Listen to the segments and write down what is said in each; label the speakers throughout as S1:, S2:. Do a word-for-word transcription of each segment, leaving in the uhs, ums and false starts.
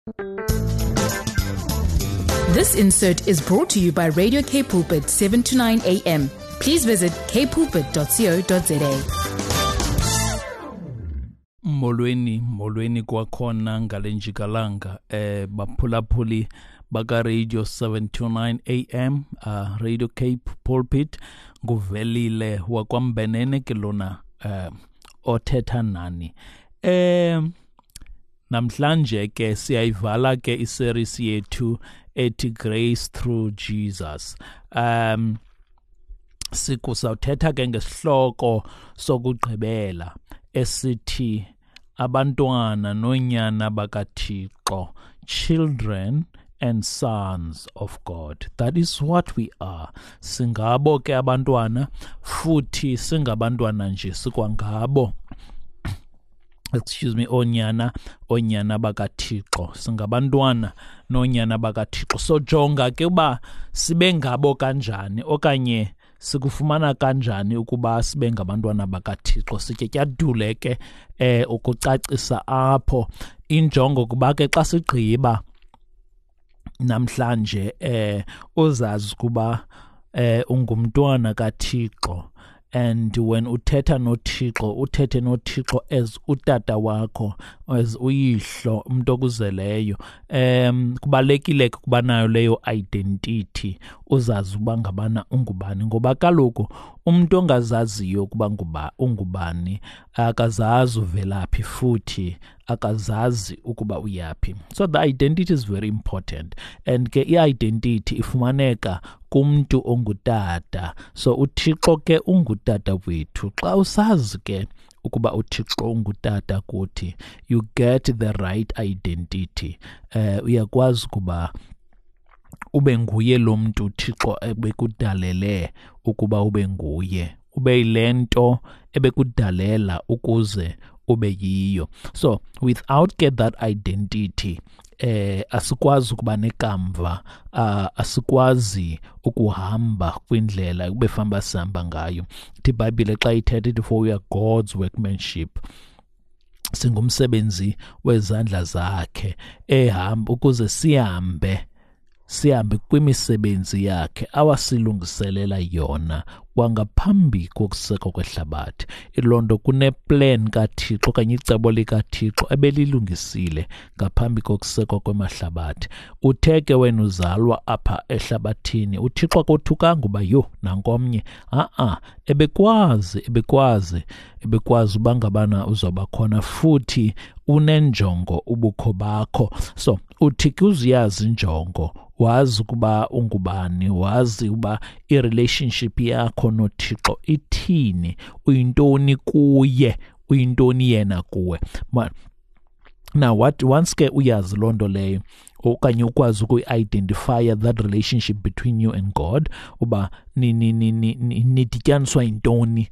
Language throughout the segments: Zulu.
S1: This insert is brought to you by Radio K Pulpit, seven to nine a.m. Please visit k pulpit dot co dot za.
S2: Molweni, molweni kwakhona ngale njikalanga eh baphulaphuli baka Radio seven to nine a.m. uh, Radio K Pulpit nguvelile wakwambenene ke lona uh, othetha nani. Eh namhlanje ke siyayivala ke iseries yethu ethi Grace Through Jesus. Um sikusawuthetha ke ngesihloko sokugqibela esithi abantwana nonyana bakaThixo, children and sons of God. That is what we are. Singabo ke abantwana, futhi singabantwana nje sikwangabo. Excuse me, onyana, onyana bakaThixo. Singabantwana nonyana bakaThixo. So jonga ke uba sibe ngabo kanjani okanye sikufumana kanjani ukuba sibe ngabantwana bakaThixo. Sityetyadule ke eh ukucacisa apho injongo kuba ke xa sigqiba namhlanje eh uzazi kuba eh ungumntwana kaThixo, and when uthetha noThixo uthethe noThixo as utata wakho, as uyihlo, umuntu okuzeleyo. Um kubalekile kuba nayo leyo identity, uzazi uba ngabana ungubani, ngoba kaloku umuntu ongazaziyo kuba nguba ungubani akazazi uvelaphi futhi akazazi ukuba uyapi. So the identity is very important, and ke i-identity ifumaneka kumntu ongutata. So uThixo ke ungutata wethu. Xa usazi ke ukuba uThixo ungutata kuthi, you get the right identity. Uh, uyakwazi kuba ube nguye lo mntu uThixo ebekudalele ukuba ube nguye, ube lento ebekudalela ukuze ube yiyo. So without get that identity, eh asikwazi ukuba nekamva, uh, asikwazi ukuhamba kwindlela ubefamba sihamba ngayo. Ithi iBhayibhile xa ithetha, for we are God's workmanship, singumsebenzi wezandla zakhe, ehamba ukuze sihambe sihambe kwimisebenzi yakhe awasilungiselela yona kwangaphambi kokusekwa kwehlabathi. Ilondo kuneplan kaThixo okanye icebo likaThixo ebelilungisile ngaphambi kokusekwa kwemahlabathi. Utheke wena uzalwa apha ehlabathini, uThixo akothukanga uba yo nankomnye. A-a, ebekwazi ebekwazi ebekwazi uba ngabana uzawuba khona futhi unenjongo ubukho bakho. So uthi kuziyazi injongo, wazi ukuba ungubani, wazi uba i-relationship yakho noThixo ithini, uyintoni kuye, uyintoni yena kuwe. Now what once ke uyazi londo leyo okanye ukwazi uku-identify that relationship between you and God, uba ni ni ni nidityaniswa intoni,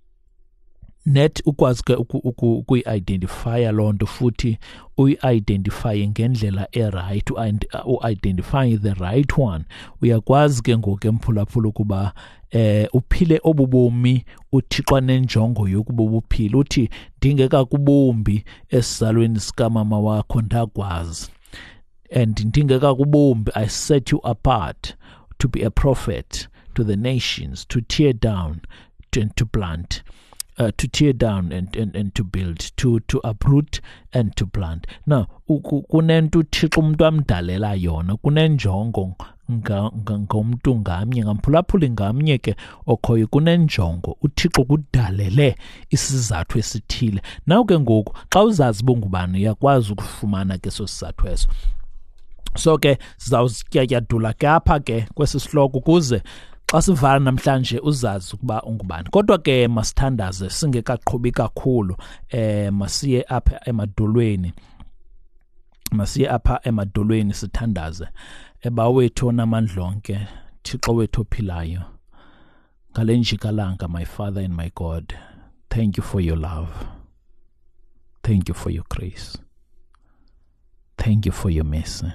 S2: net ukwazi ke uku-identify lonto futhi uyi-identify ngendlela e-right, u-identify the right one. Uyakwazi ke ngoku emphulaphula ukuba eh uphile obubomi uThixo nenjongo yokuba ubuphile. Uthi ndingeka kubombi esizalweni sikamama wakho ndakwazi, and ndingeka kubombi I set you apart to be a prophet to the nations, to tear down and to plant. Uh, to tear down and, and, and to build, to to uproot and to plant. Now kunento uThixo umuntu amdalela yona, kunenjongo ngomntu ngamnye, ngamphulaphuli ngamnye ke okhoyo kunenjongo. uThixo kudalele isizathu esithile. Naw ke ngoku xa uzazi bongubani uyakwazi ukufumana ke so sizathu eso. So ke sizawusityatyadula ke apha ke kwesi sihloko ukuze xa sivala namhlanje uzazi ukuba ungubani. Kodwa ke masithandaze singekaqhubi kakhulu, eh masiye apha emadolweni, masiye apha emadolweni sithandaze. Eba wethu namandla onke, Thixo wethu ophilayo, ngale njikalanga, my Father and my God, thank you for your love, thank you for your grace, thank you for your mercy,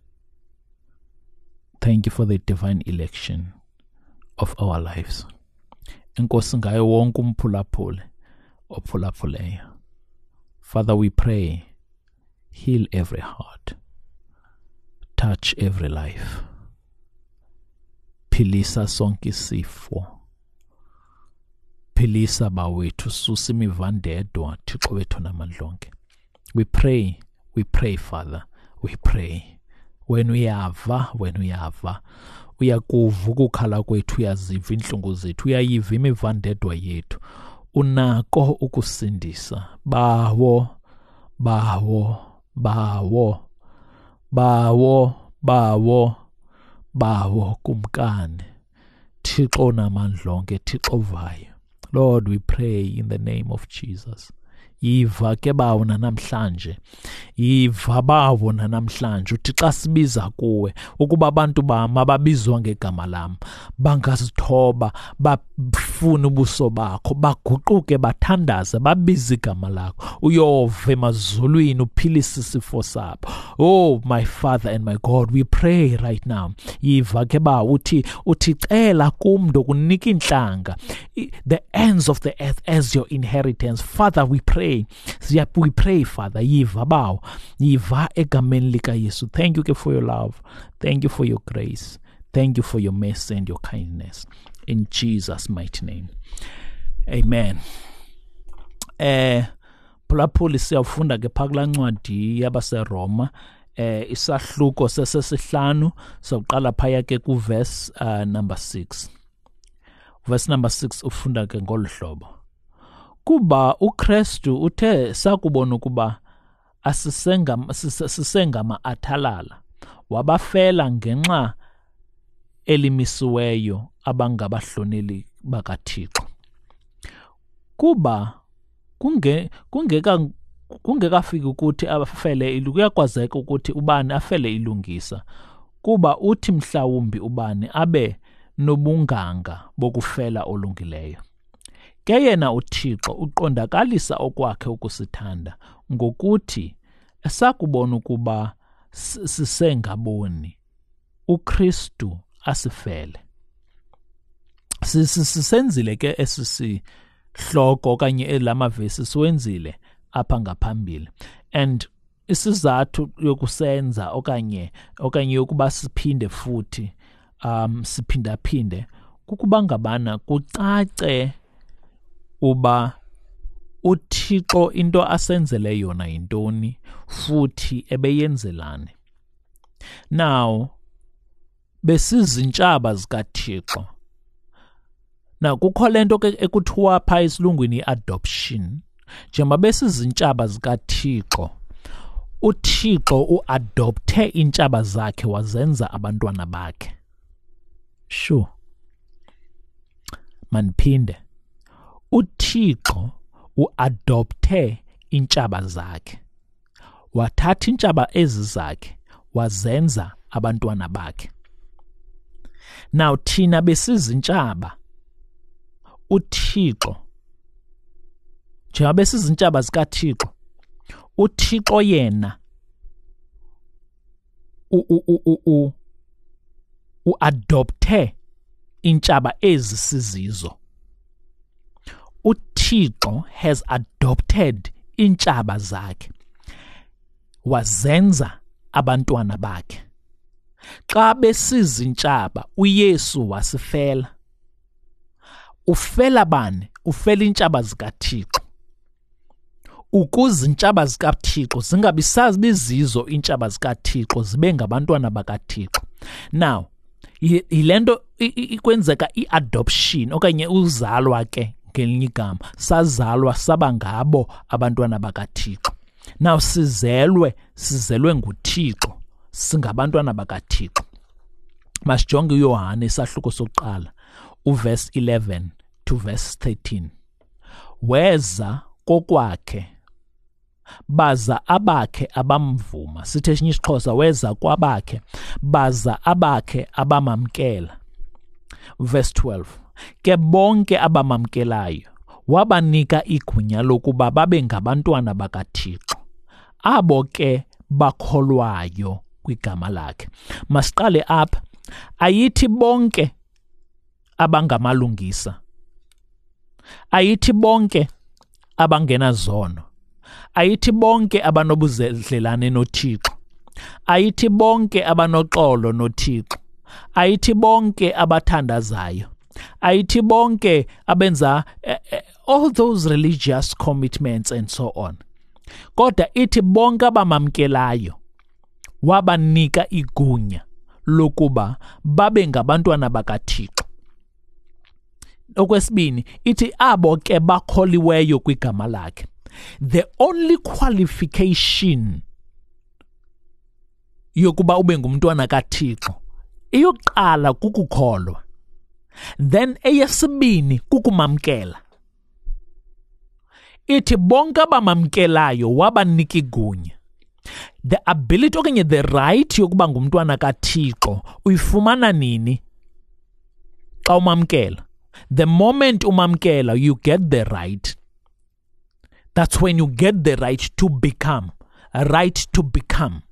S2: thank you for the divine election of our lives. Enkosi ngayo wonke umphulaphule ophulaphuleyo. Father, we pray, heal every heart, touch every life. Philisa sonke isifo. Philisa bawethu, susa imivandedwa Thixo wethu namandla onke. We pray, we pray Father, we pray. When uyava, when uyava, uyakuva ukukhala kwethu, uyaziva inhlungu zethu, uyayiva imivandedwa yethu. Unako ukusindisa. Bawo, bawo, bawo, bawo, bawo, bawo kumkani. Thixo namandla onke, Thixo vayo. Lord, we pray in the name of Jesus. Yiva ke bawo namhlanje. Yiva bawo namhlanje. Uthi xa sibiza kuwe ukuba abantu bami ababizwa ngegama lami bangazithoba, bafuna ubuso bakho, baguquke bathandaze, babize igama lakho, uyove emazulwini uphilise isifo sabo. Oh my Father and my God, we pray right now. Yiva ke bawo uthi uthi cela kumntu kunika inhlanga, the ends of the earth as your inheritance. Father, we pray. We pray, Father. Yiva bawo. Yiva egameni lika Yesu. Thank you for your love. Thank you for your grace. Thank you for your mercy and your kindness. In Jesus' mighty name. Amen. Eh phulaphuli siyafunda ke phakula ncwadi yabaseRoma eh isahluko sesesihlanu sokuqala phaya ke ku verse uh, number six. Verse number six ufunda ke ngolhlobo. Kuba uKristu uthe sakubona ukuba asisengama sisengama athalala wabafela ngenxa elimisiweyo abangabahloneli bakaThixo. Kuba kunge kungeka kungekafiki ukuthi abafele ilu kuyakwazeka ukuthi ubani afele ilungisa. Kuba uthi mhlawumbi ubani abe nobunganga bokufela olungileyo. Ke yena uThixo uqondakalisa okwakhe ukusithanda ngokuthi esakubona ukuba sisengaboni uKristu asifele. Sisenzile ke esisihloko okanye elamavesi siwenzile apha ngaphambili, and isizathu yokusenza okanye okanye yokuba siphinde futhi um siphinda phinde kukuba ngabana kucace uba uThixo into asenzele yona yintoni futhi ebeyenzelane. Now besizintshaba zikaThixo. Now kukho lento ke ekuthiwa pha isilungwini adoption. Njengoba besizintshaba zikaThixo, uThixo uadopthe intshaba zakhe wazenza abantwana bakhe. Sure. Manphinde. uThixo uadopthe intshaba zakhe. Wathatha intshaba ezi zakhe wazenza abantwana bakhe. Now thina besizintshaba uThixo njengoba besizintshaba zikaThixo, uThixo yena u u u u uadopthe intshaba ezi sizizo. uThixo has adopted intshaba zakhe wazenza abantwana bakhe. Xa besizintshaba uYesu wasifela. Ufela bani? Ufela intshaba zikaThixo. Ukuze intshaba zikaThixo zingabi sazibizizo intshaba zikaThixo zibe ngabantwana bakaThixo. Now yilento ikwenzeka iadoption okanye uzalwa ke ngelinye igama, sazalwa saba ngabo abantwana bakaThixo. Now sizelwe sizelwe nguThixo singabantwana bakaThixo. Masijonge uYohane isahluko sokuqala uverse eleven to verse thirteen. Weza kokwakhe baza abakhe abamvuma. Sithe esinye isiXhosa weza kwabakhe baza abakhe abamamkela. Verse twelve. Ke bonke abamamkelayo wabanika igunya lokuba babe ngabantwana bakaThixo, abo ke bakholwayo kwigama lakhe. Masiqale apha. Ayithi bonke abangamalungisa. Ayithi bonke abangena zono. Ayithi bonke abanobudlelwane noThixo. Ayithi bonke abanoxolo noThixo. Ayithi bonke abathandazayo. Ayithi bonke abenza uh, uh, all those religious commitments and so on. Kodwa ithi bonke abamamkelayo wabanika igunya lokuba babe ngabantwana bakaThixo. Okwesibini ithi abo ke bakholiweyo kwigama lakhe. The only qualification yokuba ube ngumntwana kaThixo iyoqala kukukholwa. Then eyesibini kukumamkela. Ithi bonke abamamkelayo wabanika igunya. The ability okanye the right yokuba ngumntwana kaThixo uyifumana nini? Xa umamkela. The moment umamkela, you get the right. That's when you get the right to become. A right to become.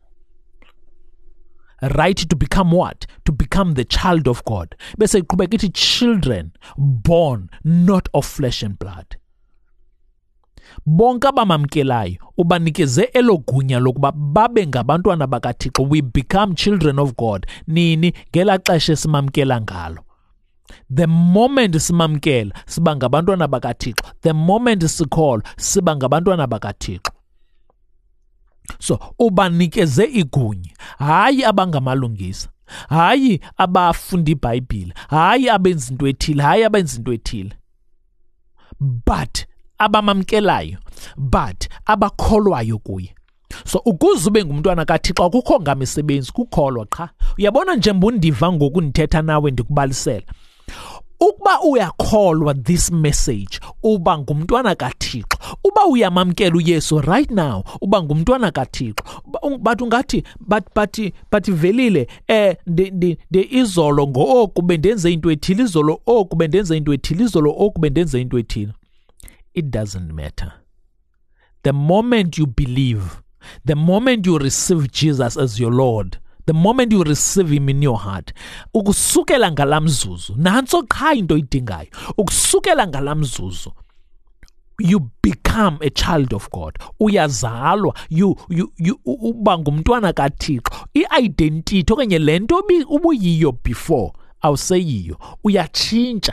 S2: A right to become what? To become the child of God. Bese iqhubeka ithi children born not of flesh and blood. Bonke abamamkelayo ubanikeze elogunya lokuba babe ngabantwana bakaThixo. We become children of God. Nini ngela xesha simamkela ngalo. The moment simamkela siba ngabantwana bakaThixo. The moment sikholwa siba ngabantwana bakaThixo. So ubanikeze igunya, hayi abangamalungisa, hayi abafunda iBhayibhile, hayi abenza into ethile, hayi abenza into ethile, but abamamkelayo, but abakholwayo kuye. So ukuze ube ngumntwana kaThixo akukho ngamisebenzi, kukholwa qha. Uyabona njengoba undiva ngoku ndithetha nawe ndikubalisela. Ukuba uyakholwa this message, uba ngumntwana kaThixo. Uba uyamamkela uYesu right now, uba ngumntwana kaThixo. But ungathi but but but velile eh de de de izolo ngoku bendenze into ethile, izolo oku bendenze into ethile, izolo oku bendenze into ethile. It doesn't matter. The moment you believe, the moment you receive Jesus as your Lord, the moment you receive him in your heart, ukusukela ngalamzuzu, nanso qha into idingayo, ukusukela ngalamzuzu, you become a child of God. Uyazalwa, you you you uba ngumntwana kaThixo. I-identity okanye lento ubuyiyo before awuseyiyo, uyatshintsha.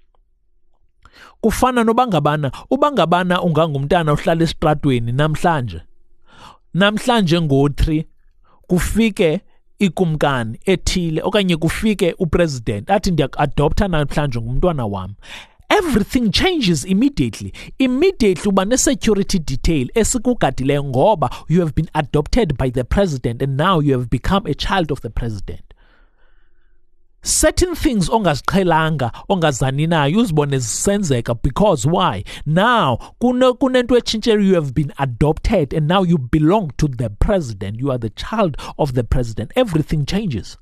S2: Kufana nobangabana, ubangabana ungangumntana uhlala esitratweni namhlanje. Namhlanje ngo three kufike ikumkani ethile okanye kufike upresident athi ndiya-adopta namhlanje ngumntwana wami. Everything changes immediately. Immediately uba ne-security detail esikugadileyo ngoba you have been adopted by the president and now you have become a child of the president. Certain things ongaziqhelanga ongazani nayo uzibone zisenzeka because why? Now kunento etshintshe, you have been adopted and now you belong to the president. You are the child of the president. Everything changes.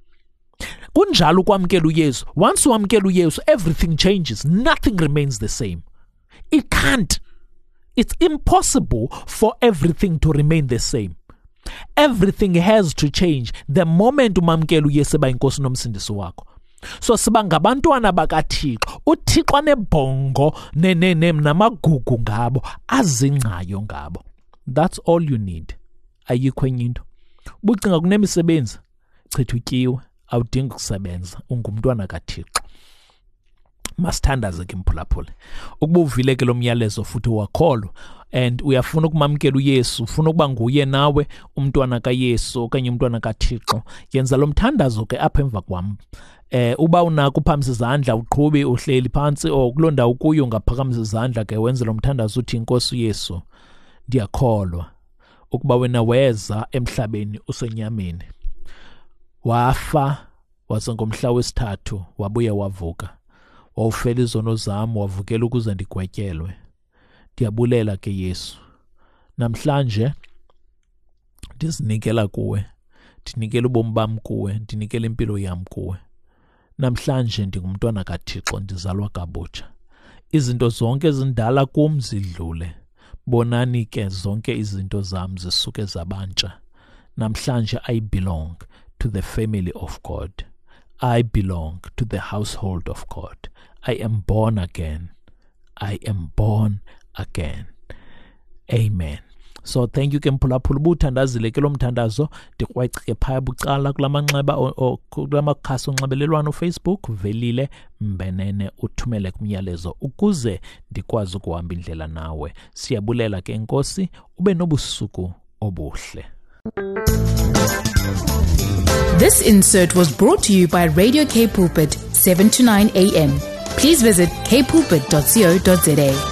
S2: Kunjalo ukwamkela uYesu. Once uamkela uYesu, everything changes. Nothing remains the same. It can't. It's impossible for everything to remain the same. Everything has to change the moment umamkela uYesu eba inkosi nomsindisi wakho. So siba ngabantwana bakaThixo. uThixo anebhongo namagugu ngabo, azingcayo ngabo. That's all you need. Ayikho enye into. Bucinga kunemisebenzi, chitha utyiwe, awudingi ukusebenza, ungumntwana kaThixo. Masithandaze ke mphulaphule. Ukuba uvile ke lo myalezo futhi wakholwa and uyafuna ukumamkela uYesu, ufuna ukuba nguye nawe umntwana kaYesu okanye umntwana kaThixo, yenza lo mthandazo ke apha emva kwam. Eh uba unako uphakamisa izandla, uqhube uhleli phansi o kulonda ukuyo ngaphakamisa izandla ke wenze lo mthandazo uthi Nkosi uYesu, ndiyakholwa ukuba wena weza emhlabeni usenyameni. Wafa waze ngomhla wesithathu wabuya wavuka. Wawufela izono zami, wavukela ukuze ndigwetyelwe. Ndiyabulela ke Yesu. Namhlanje ndizinikela kuwe. Ndinikela ubomi bam kuwe, ndinikela impilo yam kuwe. Namhlanje ndingumntwana kaThixo, ndizalwa kabutsha. Izinto zonke ezindala kum zidlule. Bonani ke zonke izinto zam zisuke zabantsha. Namhlanje I belong to the family of God. I belong to the household of God. I am born again. I am born again. Amen. So thank you ke mphulaphula ubuthandazile ke lo mthandazo ndikrwece ke phaya bucala kulamanxeba kulamakhasi onxibelelwano Facebook velile Mbenene uthumele kumyalezo ukuze ndikwazi ukuhamba indlela nawe. Siyabulela ke Nkosi, ube nobusuku obuhle.
S1: This insert was brought to you by Radio K Pulpit, seven to nine a.m. Please visit k pulpit dot co dot za.